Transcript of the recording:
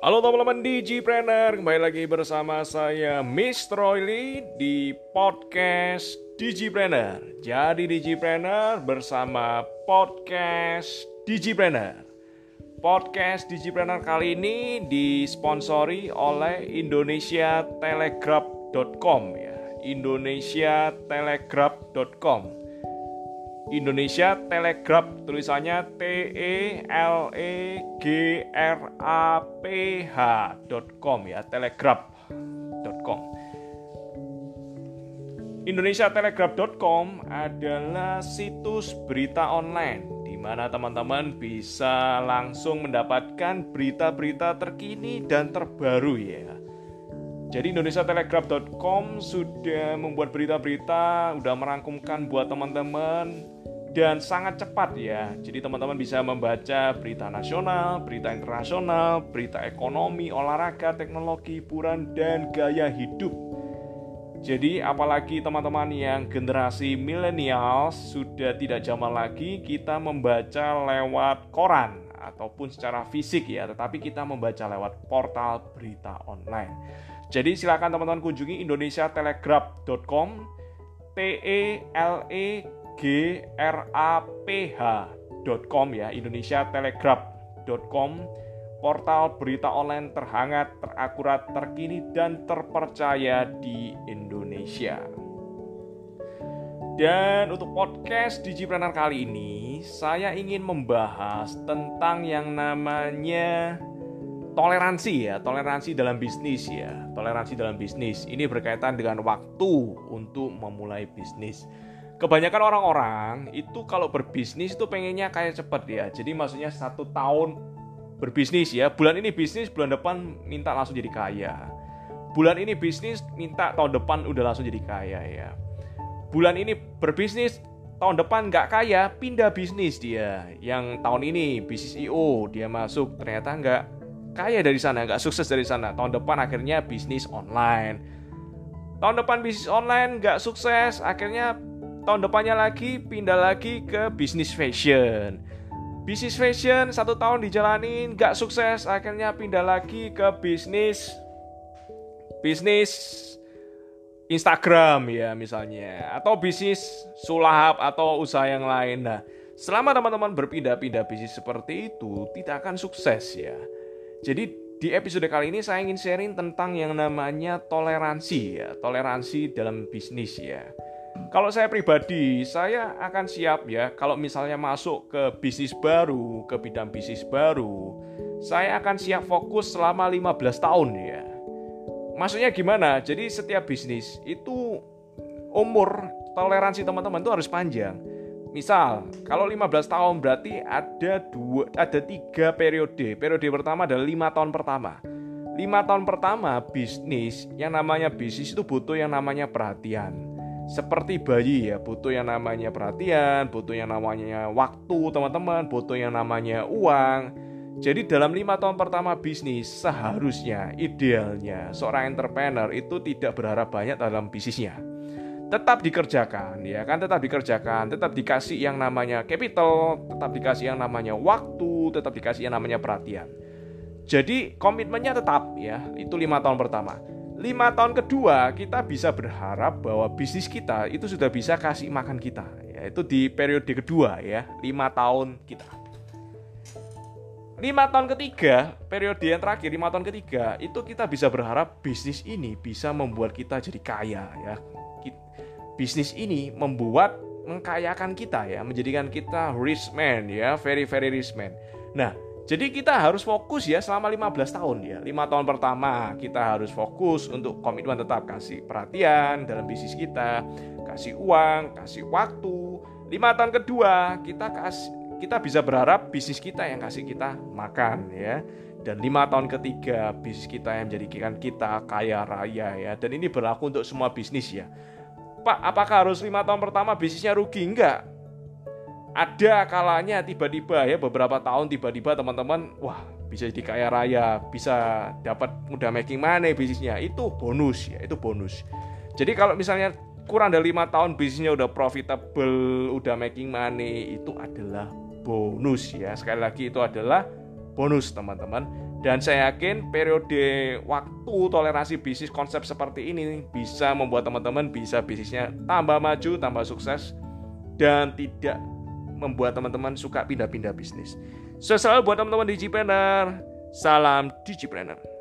Halo teman-teman Digipreneur, kembali lagi bersama saya Mr. Royli di podcast Digipreneur. Jadi Digipreneur bersama podcast Digipreneur. Podcast Digipreneur kali ini disponsori oleh indonesiatelegraph.com ya. indonesiatelegraph.com. Indonesia Telegraph, tulisannya telegraph.com ya, telegraph.com. indonesiatelegraph.com adalah situs berita online di mana teman-teman bisa langsung mendapatkan berita-berita terkini dan terbaru ya. Jadi indonesiatelegraph.com sudah membuat berita-berita, udah merangkumkan buat teman-teman dan sangat cepat ya. Jadi teman-teman bisa membaca berita nasional, berita internasional, berita ekonomi, olahraga, teknologi, hiburan, dan gaya hidup. Jadi apalagi teman-teman yang generasi milenial sudah tidak zaman lagi kita membaca lewat koran ataupun secara fisik ya, tetapi kita membaca lewat portal berita online. Jadi silakan teman-teman kunjungi indonesiatelegraph.com, telegraph.com ya, indonesiatelegraph.com, portal berita online terhangat, terakurat, terkini, dan terpercaya di Indonesia. Dan untuk podcast Digipreneur kali ini, saya ingin membahas tentang yang namanya toleransi dalam bisnis ya. Toleransi dalam bisnis ini berkaitan dengan waktu untuk memulai bisnis. Kebanyakan orang-orang itu kalau berbisnis itu pengennya kayak cepet ya. Jadi maksudnya 1 tahun berbisnis ya. Bulan ini bisnis, bulan depan minta langsung jadi kaya. Bulan ini bisnis, minta tahun depan udah langsung jadi kaya ya. Bulan ini berbisnis, tahun depan nggak kaya, pindah bisnis dia. Yang tahun ini bisnis IO dia masuk ternyata nggak kaya dari sana, nggak sukses dari sana. Tahun depan akhirnya bisnis online. Tahun depan bisnis online nggak sukses, akhirnya tahun depannya lagi pindah lagi ke bisnis fashion. Bisnis fashion 1 tahun dijalanin nggak sukses, akhirnya pindah lagi ke bisnis Instagram ya misalnya, atau bisnis sulap atau usaha yang lain. Nah, selama teman-teman berpindah-pindah bisnis seperti itu tidak akan sukses ya. Jadi di episode kali ini saya ingin sharing tentang yang namanya toleransi ya, toleransi dalam bisnis ya. Kalau saya pribadi, saya akan siap ya kalau misalnya masuk ke bisnis baru, ke bidang bisnis baru, saya akan siap fokus selama 15 tahun ya. Maksudnya gimana? Jadi setiap bisnis itu umur toleransi teman-teman itu harus panjang. Misal, kalau 15 tahun berarti ada 3 periode. Periode pertama adalah 5 tahun pertama. 5 tahun pertama bisnis, yang namanya bisnis itu butuh yang namanya perhatian. Seperti bayi ya, butuh yang namanya perhatian, butuh yang namanya waktu teman-teman, butuh yang namanya uang. Jadi dalam 5 tahun pertama bisnis, seharusnya, idealnya, seorang entrepreneur itu tidak berharap banyak dalam bisnisnya. Tetap dikerjakan ya kan, tetap dikasih yang namanya capital, tetap dikasih yang namanya waktu, tetap dikasih yang namanya perhatian. Jadi komitmennya tetap ya, itu 5 tahun pertama. 5 tahun kedua kita bisa berharap bahwa bisnis kita itu sudah bisa kasih makan kita ya, itu di periode kedua ya, 5 tahun kita. 5 tahun ketiga, periode yang terakhir 5 tahun ketiga, itu kita bisa berharap bisnis ini bisa membuat kita jadi kaya ya. Bisnis ini mengkayakan kita ya, menjadikan kita rich man ya, very very rich man. Nah, jadi kita harus fokus ya selama 15 tahun ya. 5 tahun pertama kita harus fokus untuk komitmen tetap kasih perhatian dalam bisnis kita, kasih uang, kasih waktu. 5 tahun kedua kita bisa berharap bisnis kita yang kasih kita makan ya. Dan 5 tahun ketiga bisnis kita yang menjadikan kita kaya raya ya. Dan ini berlaku untuk semua bisnis ya. Pak, apakah harus 5 tahun pertama bisnisnya rugi? Enggak. Ada kalanya tiba-tiba ya, beberapa tahun tiba-tiba teman-teman, wah bisa jadi kaya raya, bisa dapat mudah making money bisnisnya. Itu bonus ya, itu bonus. Jadi kalau misalnya kurang dari 5 tahun bisnisnya udah profitable, udah making money, itu adalah bonus ya. Sekali lagi itu adalah bonus teman-teman. Dan saya yakin periode waktu toleransi bisnis konsep seperti ini bisa membuat teman-teman bisa bisnisnya tambah maju, tambah sukses, dan tidak membuat teman-teman suka pindah-pindah bisnis. Selalu buat teman-teman Digipreneur, salam Digipreneur.